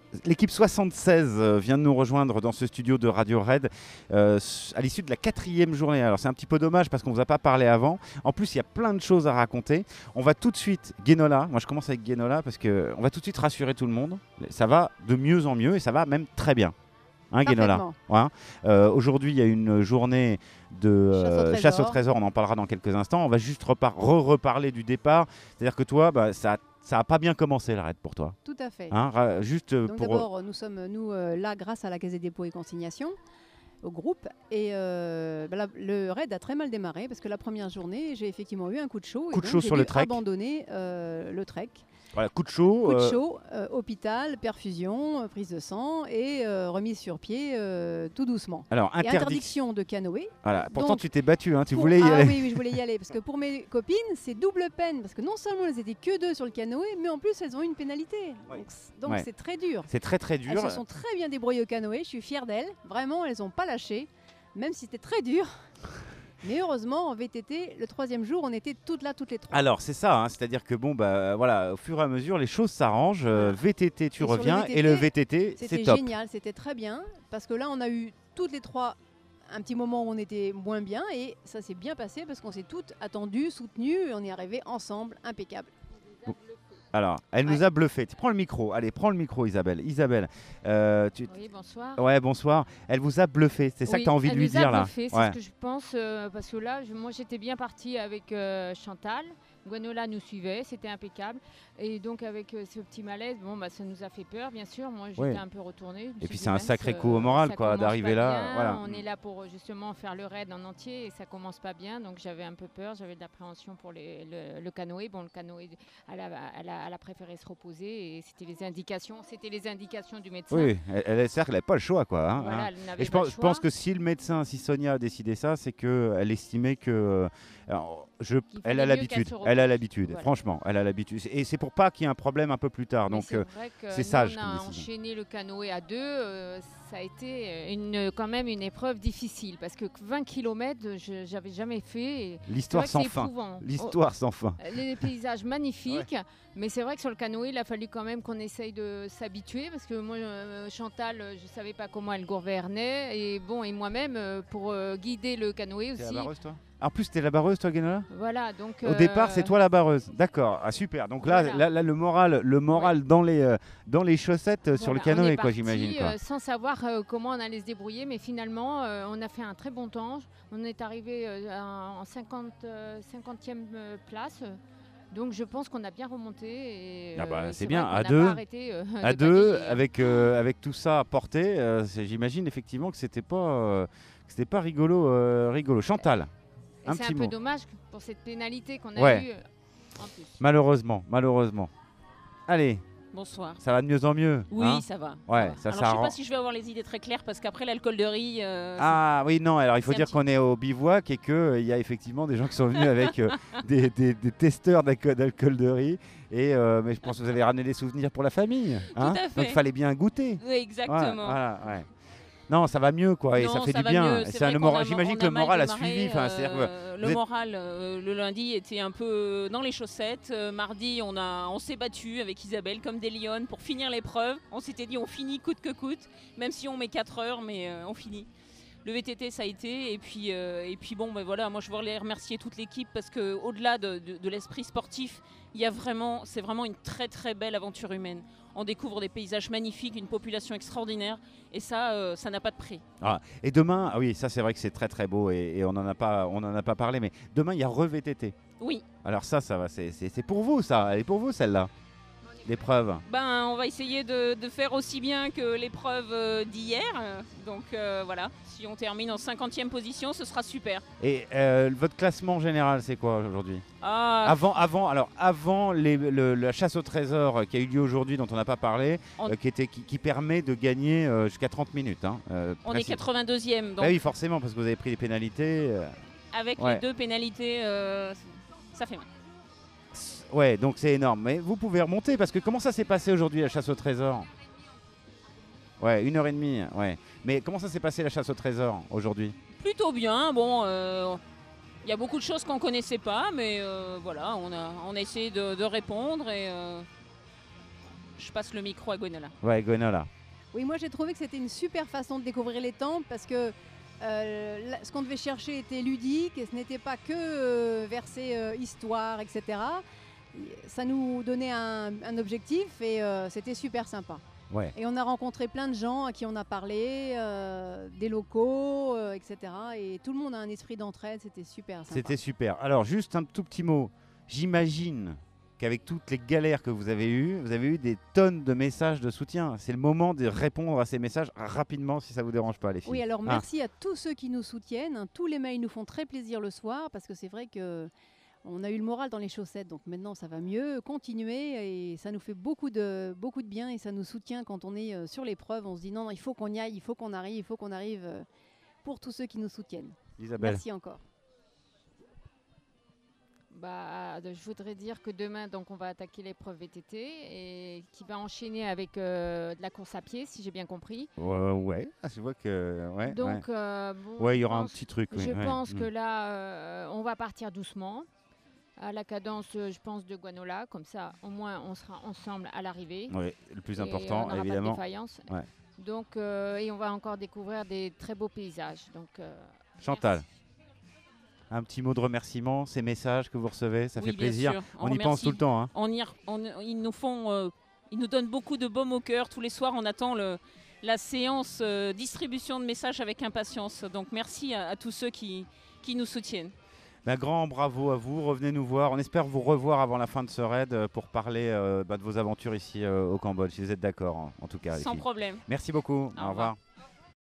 L'équipe 76 vient de nous rejoindre dans ce studio de Radio Red à l'issue de la 4e journée. Alors c'est un petit peu dommage parce qu'on ne vous a pas parlé avant. En plus, il y a plein de choses à raconter. On va tout de suite, Guénola, moi je commence avec Guénola parce qu'on va tout de suite rassurer tout le monde. Ça va de mieux en mieux et ça va même très bien. Hein, Guénola, ouais. Aujourd'hui, il y a une journée de chasse au trésor. On en parlera dans quelques instants. On va juste reparler du départ. C'est-à-dire que toi, ça n'a pas bien commencé la raid pour toi. Tout à fait. Hein, donc d'abord, nous sommes là grâce à la Caisse des dépôts et consignations, au groupe. Et le raid a très mal démarré parce que la première journée, j'ai effectivement eu un coup de chaud. Coup de chaud sur le trek. J'ai abandonné le trek. Voilà, coup de chaud, hôpital, perfusion, prise de sang et remise sur pied tout doucement. Alors, interdiction de canoë. Voilà. Pourtant, tu t'es battu, hein, tu voulais y aller. Oui, je voulais y aller parce que pour mes copines, c'est double peine parce que non seulement elles étaient que 2 sur le canoë, mais en plus elles ont eu une pénalité. Ouais. Donc c'est très dur. C'est très dur. Elles se sont très bien débrouillées au canoë, je suis fière d'elles. Vraiment, elles n'ont pas lâché, même si c'était très dur. Mais heureusement, en VTT, le 3e jour, on était toutes là, toutes les 3. Alors, c'est ça, hein, c'est-à-dire que voilà, au fur et à mesure, les choses s'arrangent. VTT, tu reviens, et le VTT, c'est top. C'était génial, c'était très bien, parce que là, on a eu toutes les 3 un petit moment où on était moins bien, et ça s'est bien passé, parce qu'on s'est toutes attendues, soutenues, et on est arrivés ensemble, impeccable. Alors, elle nous a bluffé. Tu prends le micro. Allez, prends le micro, Isabelle. Isabelle. Oui, bonsoir. Ouais, bonsoir. Elle vous a bluffé. C'est ça que tu as envie de lui dire là. C'est ce que je pense. Parce que là, moi, j'étais bien partie avec Chantal. Guanola nous suivait, c'était impeccable. Et donc avec ce petit malaise, ça nous a fait peur, bien sûr. Moi, j'étais un peu retournée. Et puis c'est un sacré coup au moral, quoi, d'arriver là. Voilà. On est là pour justement faire le raid en entier et ça commence pas bien. Donc j'avais un peu peur, j'avais de l'appréhension pour le canoë. Bon, le canoë, elle a préféré se reposer et c'était les indications du médecin. Oui, c'est-à-dire qu'elle n'avait pas le choix, quoi. Hein, voilà, et je pense que si le médecin, si Sonia a décidé ça, c'est qu'elle estimait que elle a l'habitude. Elle a l'habitude. Ouais. Franchement, elle a l'habitude. Et c'est pour pas qu'il y ait un problème un peu plus tard. Donc c'est sage. On a enchaîné le canoë à 2. Ça a été quand même une épreuve difficile parce que 20 km, je n'avais jamais fait. L'histoire sans fin. L'histoire sans fin. Les paysages magnifiques. Ouais. Mais c'est vrai que sur le canoë, il a fallu quand même qu'on essaye de s'habituer parce que moi, Chantal, je ne savais pas comment elle gouvernait. Et moi-même, pour guider le canoë aussi. T'es la barreuse, toi ? En plus, t'es la barreuse, toi, Guénola ? Voilà, donc... Au départ, c'est toi la barreuse. D'accord, super. Donc là, le moral dans les chaussettes sur le canoë, quoi, j'imagine. Sans savoir comment on allait se débrouiller, mais finalement, on a fait un très bon temps. On est arrivé en 50e place. Donc je pense qu'on a bien remonté. Et, c'est bien, à 2, avec tout ça à porter, j'imagine effectivement que c'était pas rigolo. Chantal. C'est un peu dommage pour cette pénalité qu'on a eue en plus. Malheureusement. Allez. Bonsoir. Ça va de mieux en mieux. Oui, ça va. Ouais, ça alors, je ne sais pas si je vais avoir les idées très claires parce qu'après l'alcool de riz. Oui, non. Alors il faut dire qu'on est au bivouac et qu'il y a effectivement des gens qui sont venus avec des testeurs d'alcool de riz. Mais je pense que vous avez ramené des souvenirs pour la famille. Hein. Tout à fait. Donc il fallait bien goûter. Oui, exactement. Voilà. Non, ça va mieux, quoi, et ça fait du bien. J'imagine que le moral a suivi. Le moral, le lundi, était un peu dans les chaussettes. Mardi, on s'est battu avec Isabelle comme des lionnes pour finir l'épreuve. On s'était dit, on finit coûte que coûte, même si on met 4 heures, mais on finit. Le VTT, ça a été. Et puis voilà, moi je voulais remercier toute l'équipe parce qu'au-delà de l'esprit sportif, c'est vraiment une très très belle aventure humaine. On découvre des paysages magnifiques, une population extraordinaire et ça n'a pas de prix. Et demain, oui, ça c'est vrai que c'est très très beau et on n'en a pas parlé, mais demain il y a re-VTT. Oui. Alors ça va, c'est pour vous ça, elle est pour vous celle-là. L'épreuve. On va essayer de faire aussi bien que l'épreuve d'hier. Donc voilà, si on termine en 50e position, ce sera super. Et votre classement général, c'est quoi aujourd'hui ? Avant la chasse au trésor qui a eu lieu aujourd'hui, dont on n'a pas parlé, qui permet de gagner jusqu'à 30 minutes. Hein, on est 82e. Donc oui, forcément, parce que vous avez pris des pénalités. Avec les 2 pénalités, ça fait mal. Ouais, donc c'est énorme. Mais vous pouvez remonter parce que comment ça s'est passé aujourd'hui la chasse au trésor ? Ouais, 1h30. Ouais. Mais comment ça s'est passé la chasse au trésor aujourd'hui ? Plutôt bien. Bon, y a beaucoup de choses qu'on connaissait pas, mais voilà, on a essayé de répondre et je passe le micro à Gwenola. Ouais, Gwenola. Oui, moi j'ai trouvé que c'était une super façon de découvrir les temples parce que ce qu'on devait chercher était ludique et ce n'était pas que verser histoire, etc. Ça nous donnait un objectif et c'était super sympa. Ouais. Et on a rencontré plein de gens à qui on a parlé, des locaux, etc. Et tout le monde a un esprit d'entraide, c'était super sympa. C'était super. Alors, juste un tout petit mot. J'imagine qu'avec toutes les galères que vous avez eu des tonnes de messages de soutien. C'est le moment de répondre à ces messages rapidement, si ça vous dérange pas, les filles. Oui, alors merci à tous ceux qui nous soutiennent. Tous les mails nous font très plaisir le soir parce que c'est vrai que on a eu le moral dans les chaussettes, donc maintenant ça va mieux. Continuez et ça nous fait beaucoup de bien et ça nous soutient quand on est sur l'épreuve. On se dit non, il faut qu'on y aille, il faut qu'on arrive pour tous ceux qui nous soutiennent. Isabelle. Merci encore. Je voudrais dire que demain, donc, on va attaquer l'épreuve VTT et qui va enchaîner avec de la course à pied, si j'ai bien compris. Ouais, je vois que... Ouais, donc, il y aura un petit truc. Je pense que là, on va partir doucement, à la cadence, je pense, de Gwenola. Comme ça, au moins, on sera ensemble à l'arrivée. Oui, le plus Et important, on n'aura évidemment. pas de défaillance. Ouais. Donc, et on va encore découvrir des très beaux paysages. Donc, Chantal. merci. Un petit mot de remerciement, ces messages que vous recevez, ça fait Bien plaisir. sûr. On y pense tout le temps. Hein. Ils nous donnent beaucoup de baume au cœur. Tous les soirs, on attend la séance distribution de messages avec impatience. Donc merci à tous ceux qui nous soutiennent. Grand bravo à vous, revenez nous voir. On espère vous revoir avant la fin de ce raid pour parler de vos aventures ici au Cambodge, si vous êtes d'accord en tout cas. Sans problème. Merci beaucoup, au revoir.